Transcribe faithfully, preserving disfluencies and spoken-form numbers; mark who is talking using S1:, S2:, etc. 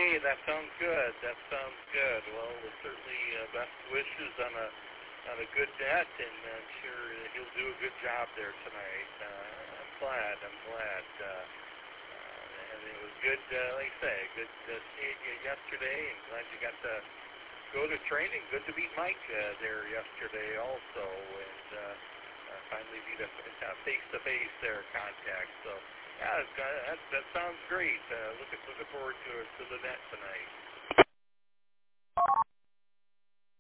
S1: Hey, that sounds good. That sounds good. Well, we'll certainly uh, best wishes on a on a good net, and I'm sure he'll do a good job there tonight. Uh, I'm glad. I'm glad. Uh, uh, and it was good, uh, like I say, good to see you yesterday, and glad you got to go to training. Good to meet Mike uh, there yesterday also, and uh, uh, finally meet a face to face there contact. So. Yeah, that, that sounds great. Uh, looking looking forward to to the net tonight.